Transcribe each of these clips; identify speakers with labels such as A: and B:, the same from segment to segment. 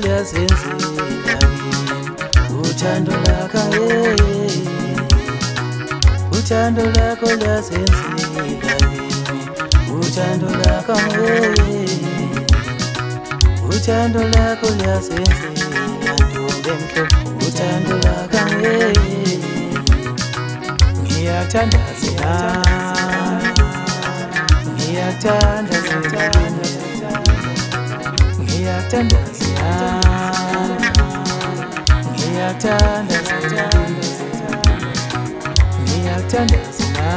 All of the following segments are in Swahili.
A: liyazenzela kimi, uthando lakho uthando lakho liyazenzela kimi, uthando lakho uthando lakho liyazenzela ntombi emhlophe, uthando lakho ngiyathandazela ngiyathandazela ngiyathandazela ngiyathandazela ngiyathandazela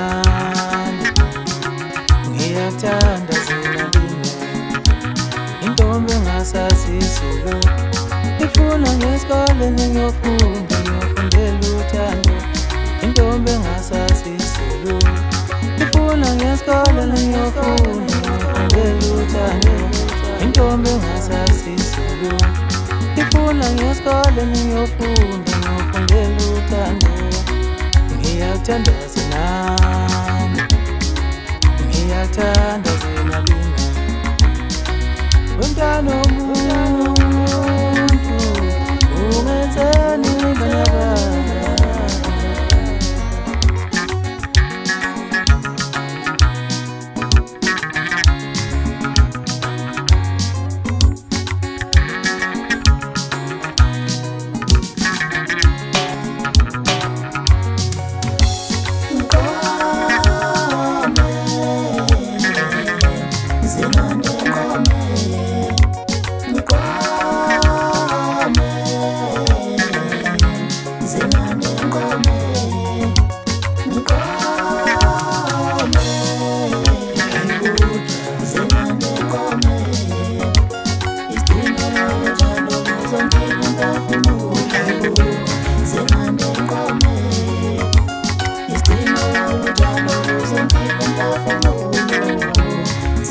A: ngiyathandazela intombi engasazi isiZulu ifuna ngesikole ngiyofunda ngiyofundela uthando. Intombi engasazi isiZulu ifuna ngesikole ngiyofunda ngiyofundela uthando. Intombi engasazi isiZulu ifuna ngesikole ngiyofunda ngiyofundela uthando. Ngiyathandazela ngiyathandazela mina umntwana womuntu ungenzeni banyabana.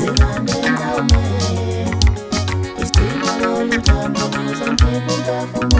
B: It's